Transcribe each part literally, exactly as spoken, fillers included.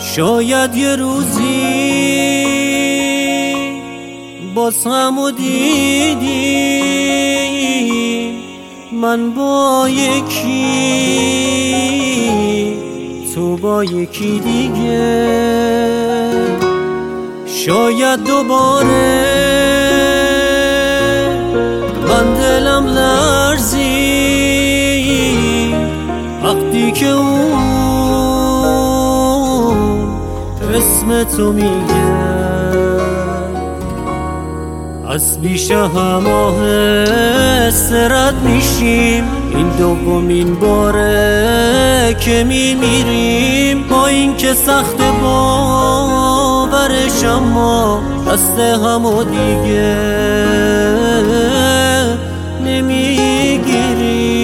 شاید یه روزی باز همو دیدی، من با یکی تو با یکی دیگه. شاید دوباره من دلم لرزی وقتی که اون اسم تو میگه. از بیش هماه استرد میشیم، این دومین باره که میمیریم. با این که سخت باورش اما دست همو دیگه نمیگیریم.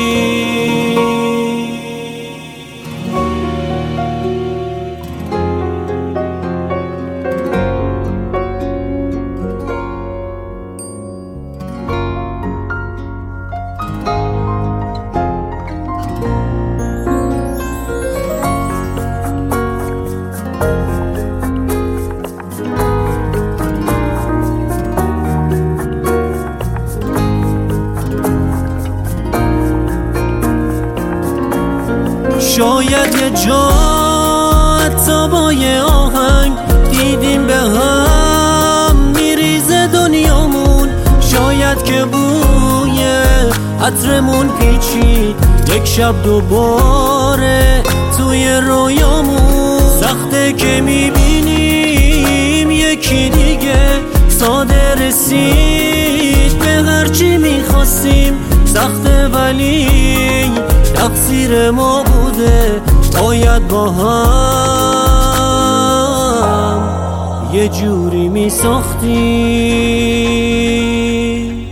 شاید یه جا حتی با یه آهنگ دیدیم به هم میریزه دنیامون. شاید که بوی عطرمون پیچید یک شب دوباره توی رویامون. سخته که میبینیم یکی دیگه ساده رسید به هرچی میخواستیم. سخته ولی تقصیر ما بوده، باید با هم یه جوری می ساختیم.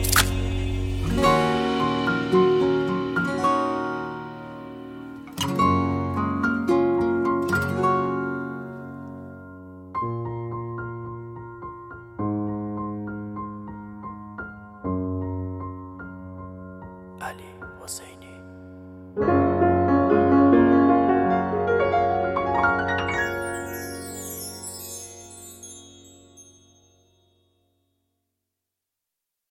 علی حسین